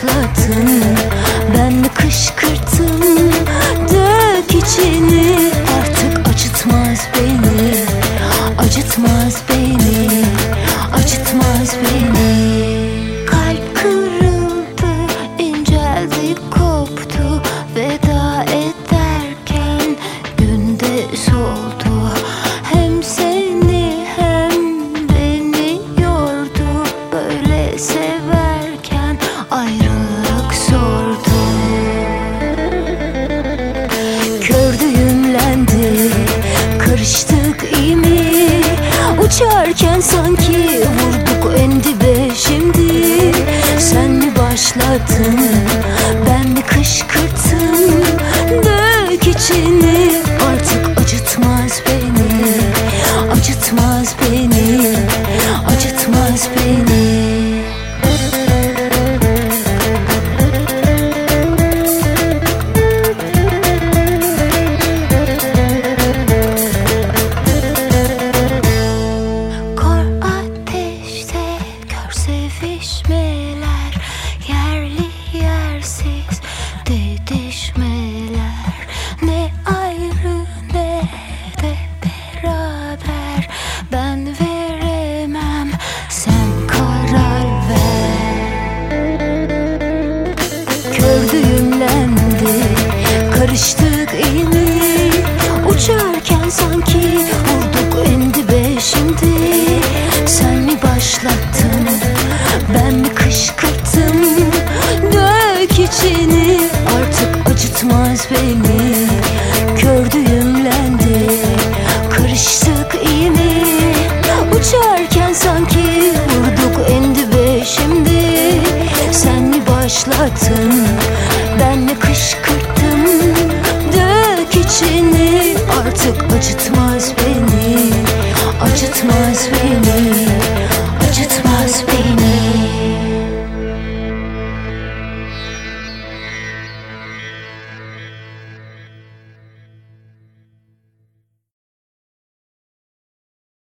başlattın, ben mi kışkırttım? Dök içini, artık acıtmaz beni, acıtmaz beni, acıtmaz beni. Kalp kırıldı, inceldi, koptu, veda ederken günde soldu. Hem seni hem beni yordu, böyle severken ayrılık sordu. Kör düğümlendi, karıştık iyi mi? Uçarken sanki vurduk en dibe şimdi. Sen mi başlattın, ben mi kışkırttım? Dök içini, artık acıtmaz beni, acıtmaz beni, acıtmaz beni. Sevişmeler, yerli yersiz didişmeler, ne ayrı ne de beraber. Ben veremem, sen karar ver. Kör düğümlendi, karıştık iyi mi? Uçarken sanki vurduk en dibe şimdi. Sen mi başlattın, ben mi kışkırttım? Dök içini, artık acıtmaz beni. Kör düğümlendi, karıştık iyi mi? Uçarken sanki vurduk en dibe şimdi. Sen mi başlattın, ben mi kışkırttım? Dök içini, artık acıtmaz beni.